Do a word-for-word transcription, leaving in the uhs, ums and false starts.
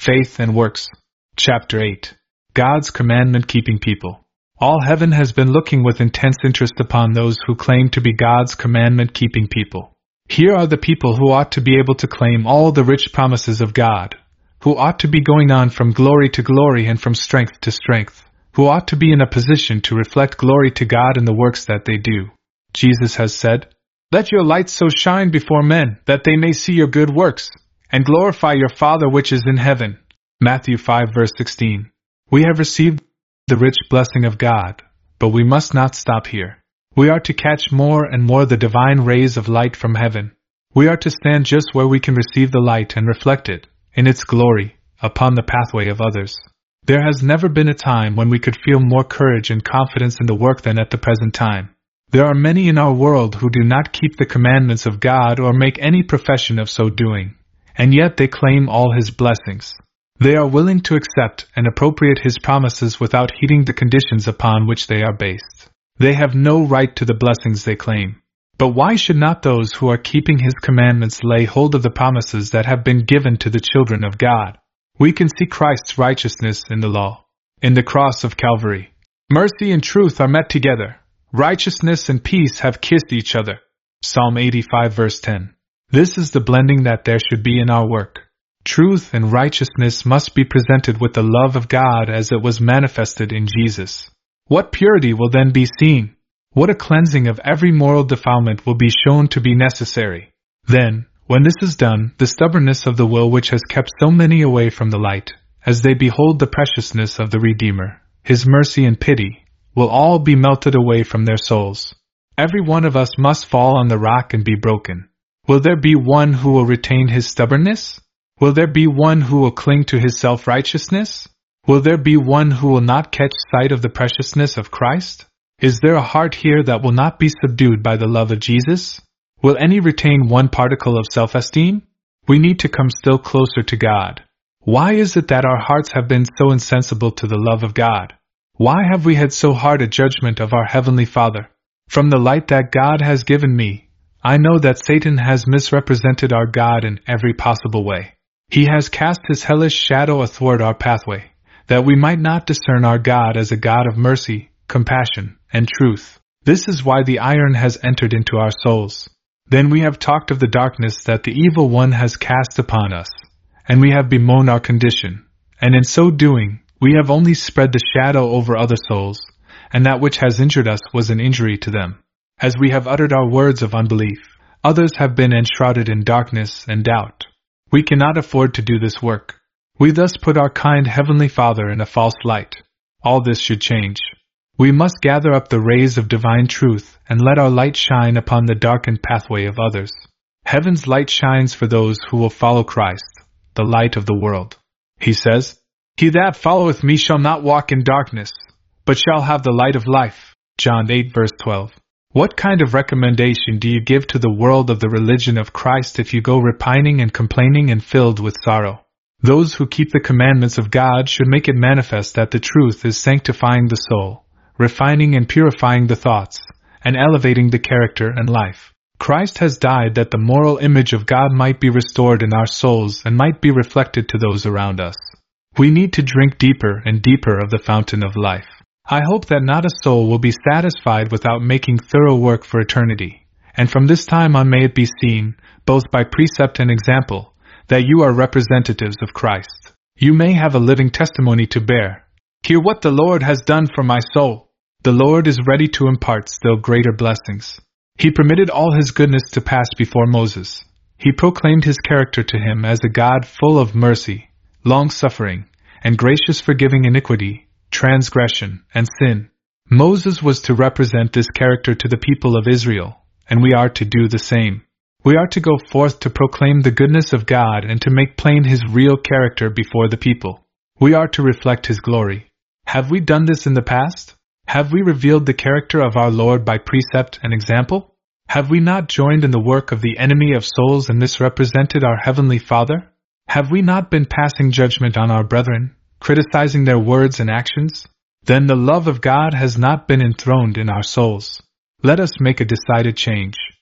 Faith and Works. Chapter eight. God's Commandment-Keeping People. All heaven has been looking with intense interest upon those who claim to be God's commandment-keeping people. Here are the people who ought to be able to claim all the rich promises of God, who ought to be going on from glory to glory and from strength to strength, who ought to be in a position to reflect glory to God in the works that they do. Jesus has said, "Let your light so shine before men, that they may see your good works, and glorify your Father which is in heaven." Matthew five verse sixteen. We have received the rich blessing of God, but we must not stop here. We are to catch more and more the divine rays of light from heaven. We are to stand just where we can receive the light and reflect it, in its glory, upon the pathway of others. There has never been a time when we could feel more courage and confidence in the work than at the present time. There are many in our world who do not keep the commandments of God or make any profession of so doing, and yet they claim all His blessings. They are willing to accept and appropriate His promises without heeding the conditions upon which they are based. They have no right to the blessings they claim. But why should not those who are keeping His commandments lay hold of the promises that have been given to the children of God? We can see Christ's righteousness in the law, in the cross of Calvary. Mercy and truth are met together. Righteousness and peace have kissed each other. Psalm eighty-five verse ten. This is the blending that there should be in our work. Truth and righteousness must be presented with the love of God as it was manifested in Jesus. What purity will then be seen? What a cleansing of every moral defilement will be shown to be necessary. Then, when this is done, the stubbornness of the will which has kept so many away from the light, as they behold the preciousness of the Redeemer, His mercy and pity, will all be melted away from their souls. Every one of us must fall on the rock and be broken. Will there be one who will retain his stubbornness? Will there be one who will cling to his self-righteousness? Will there be one who will not catch sight of the preciousness of Christ? Is there a heart here that will not be subdued by the love of Jesus? Will any retain one particle of self-esteem? We need to come still closer to God. Why is it that our hearts have been so insensible to the love of God? Why have we had so hard a judgment of our Heavenly Father? From the light that God has given me, I know that Satan has misrepresented our God in every possible way. He has cast his hellish shadow athwart our pathway, that we might not discern our God as a God of mercy, compassion, and truth. This is why the iron has entered into our souls. Then we have talked of the darkness that the evil one has cast upon us, and we have bemoaned our condition, and in so doing, we have only spread the shadow over other souls, and that which has injured us was an injury to them. As we have uttered our words of unbelief, others have been enshrouded in darkness and doubt. We cannot afford to do this work. We thus put our kind Heavenly Father in a false light. All this should change. We must gather up the rays of divine truth and let our light shine upon the darkened pathway of others. Heaven's light shines for those who will follow Christ, the light of the world. He says, "He that followeth me shall not walk in darkness, but shall have the light of life." John eight verse twelve. What kind of recommendation do you give to the world of the religion of Christ if you go repining and complaining and filled with sorrow? Those who keep the commandments of God should make it manifest that the truth is sanctifying the soul, refining and purifying the thoughts, and elevating the character and life. Christ has died that the moral image of God might be restored in our souls and might be reflected to those around us. We need to drink deeper and deeper of the fountain of life. I hope that not a soul will be satisfied without making thorough work for eternity, and from this time on may it be seen, both by precept and example, that you are representatives of Christ. You may have a living testimony to bear. Hear what the Lord has done for my soul. The Lord is ready to impart still greater blessings. He permitted all His goodness to pass before Moses. He proclaimed His character to him as a God full of mercy, long-suffering, and gracious, forgiving iniquity, transgression, and sin. Moses was to represent this character to the people of Israel, and we are to do the same. We are to go forth to proclaim the goodness of God and to make plain His real character before the people. We are to reflect His glory. Have we done this in the past? Have we revealed the character of our Lord by precept and example? Have we not joined in the work of the enemy of souls and misrepresented our Heavenly Father? Have we not been passing judgment on our brethren, criticizing their words and actions? Then the love of God has not been enthroned in our souls. Let us make a decided change.